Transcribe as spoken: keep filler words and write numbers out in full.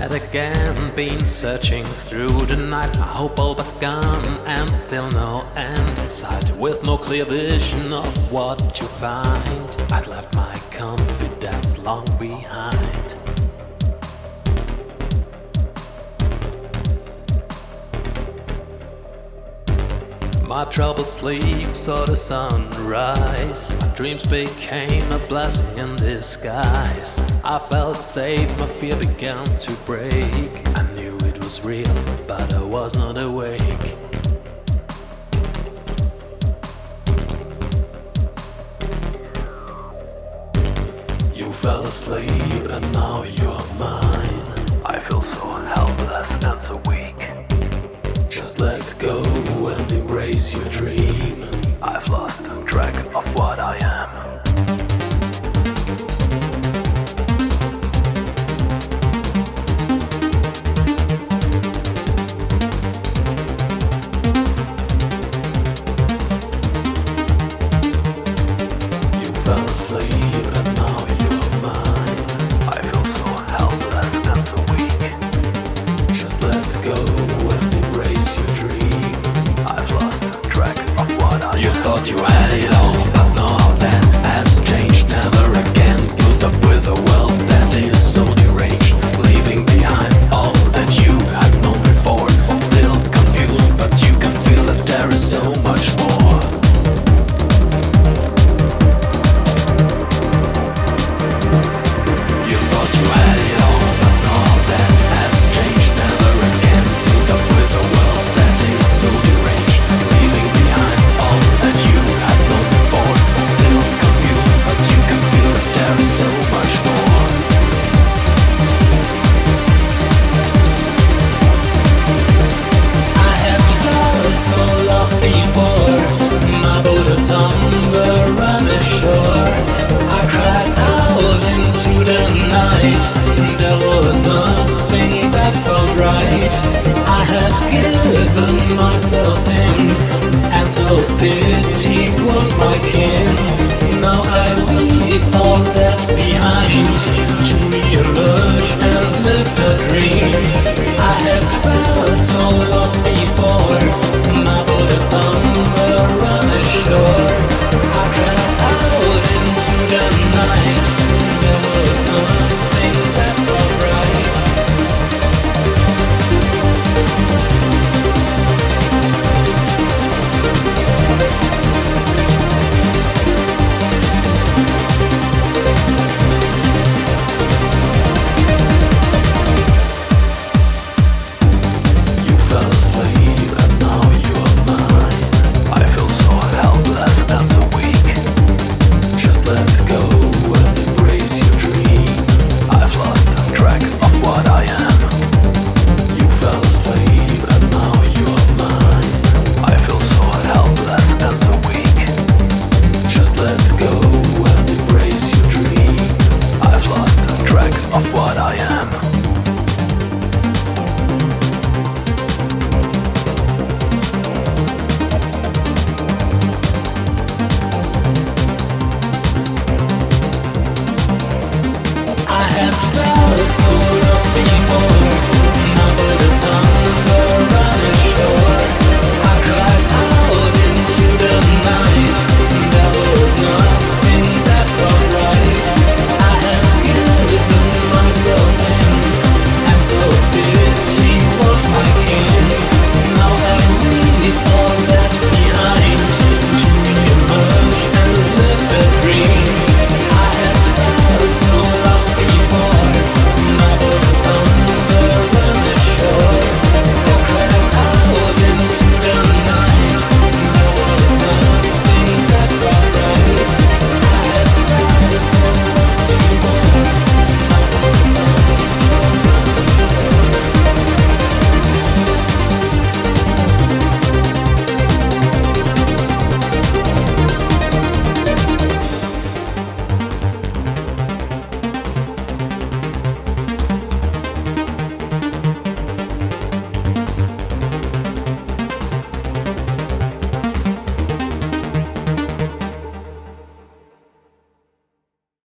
had again been searching through the night. My hope all but gone, and still no end in sight. With no clear vision of what to find, I'd left my confidence long behind. My troubled sleep saw the sunrise. My dreams became a blessing in disguise. I felt safe, my fear began to break. I knew it was real, but I was not awake. You fell asleep and now you're mine. I feel so helpless and so weak. Just let go and embrace your dream. I've lost track of what I am. You fell asleep and now you're mine. I feel so helpless and so weak. Just let go and embrace your dream. I've lost track of what I am. You thought you had it all, but no, that has changed. Never again put up with a world that is so deranged, leaving behind all that you had known before. Still confused, but you can feel that there is so much more. You thought you had it all, but no, that has changed. Never again put up with a world that is so deranged, leaving behind all that you had known before. Still confused, but you can feel that there is so much more. I have felt so lost before. My bullets on the running shore. I cried out into the night. There was nothing that felt right. I had given myself in, and self-pity was my kin. Now I leave all that behind to re-emerge and live the dream.